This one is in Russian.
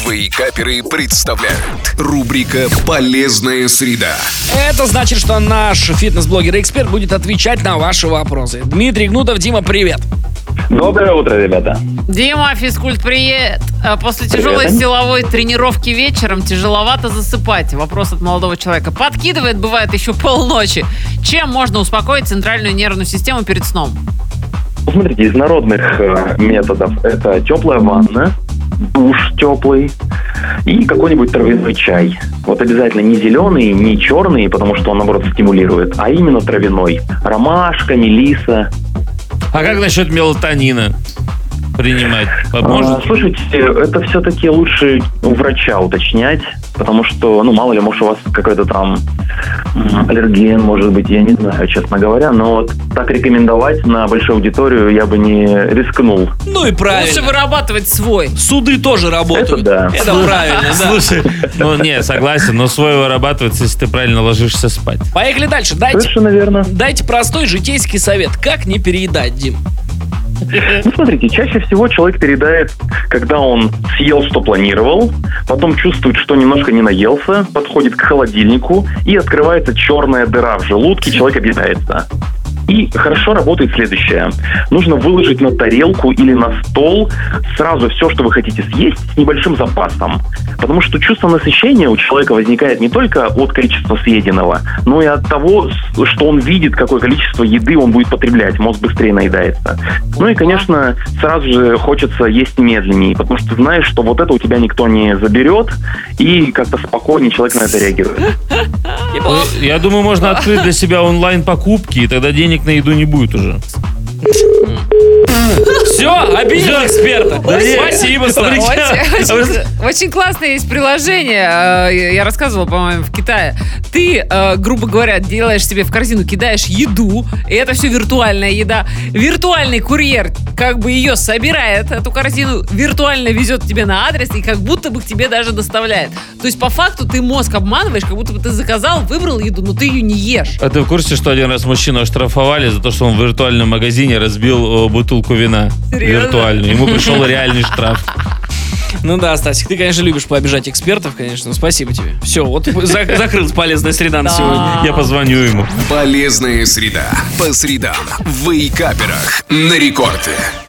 Вейкаперы представляют рубрика «Полезная среда». Это значит, что наш фитнес-блогер и эксперт будет отвечать на ваши вопросы. Дмитрий Гнутов. Дима, привет. Доброе утро, ребята. Дима, физкульт, привет. После тяжелой Привет. силовой тренировки вечером тяжеловато засыпать. Вопрос от молодого человека. Подкидывает, бывает, еще полночи. Чем можно успокоить центральную нервную систему перед сном? Смотрите, из народных методов это теплая ванна, душ теплый и какой-нибудь травяной чай. Вот обязательно не зеленый, не черный, потому что он, наоборот, стимулирует, а именно травяной. Ромашка, мелиса. А как насчет мелатонина принимать? Поможет? Слушайте, это все-таки лучше у врача уточнять, потому что, мало ли, может, у вас какой-то там аллерген, может быть, я не знаю, честно говоря, но вот так рекомендовать на большую аудиторию я бы не рискнул. Ну и правильно. Лучше вырабатывать свой. Суды тоже работают. Это да. Это правильно, да. Слушай, согласен, но свой вырабатывается, если ты правильно ложишься спать. Поехали дальше. Совершенно верно. Дайте простой житейский совет. Как не переедать, Дим? Смотрите, чаще всего человек переедает, когда он съел, что планировал, потом чувствует, что немножко не наелся, подходит к холодильнику и открывается черная дыра в желудке, человек объедается. И хорошо работает следующее. Нужно выложить на тарелку или на стол сразу все, что вы хотите съесть, с небольшим запасом. Потому что чувство насыщения у человека возникает не только от количества съеденного, но и от того, что он видит, какое количество еды он будет потреблять. Мозг быстрее наедается. Ну и, конечно, сразу же хочется есть медленнее, потому что ты знаешь, что вот это у тебя никто не заберет, и как-то спокойнее человек на это реагирует. Я думаю, можно открыть для себя онлайн-покупки, и тогда денег на еду не будет уже. Все, обидел эксперта. Спасибо, Саша. Очень классное есть приложение. Я рассказывала, по-моему, в Китае. Ты, грубо говоря, делаешь себе в корзину, кидаешь еду, и это все виртуальная еда. Виртуальный курьер как бы ее собирает, эту корзину, виртуально везет тебе на адрес и как будто бы к тебе даже доставляет. То есть, по факту, ты мозг обманываешь, как будто бы ты заказал, выбрал еду, но ты ее не ешь. А ты в курсе, что один раз мужчину оштрафовали за то, что он в виртуальном магазине разбил бутылку вина? Серьезно? Виртуальную. Ему пришел реальный штраф. Ну да, Стасик, ты, конечно, любишь пообижать экспертов, конечно. Спасибо тебе. Все, вот закрылась полезная среда на сегодня. Я позвоню ему. Полезная среда. По средам в Вейкаперах на рекорде.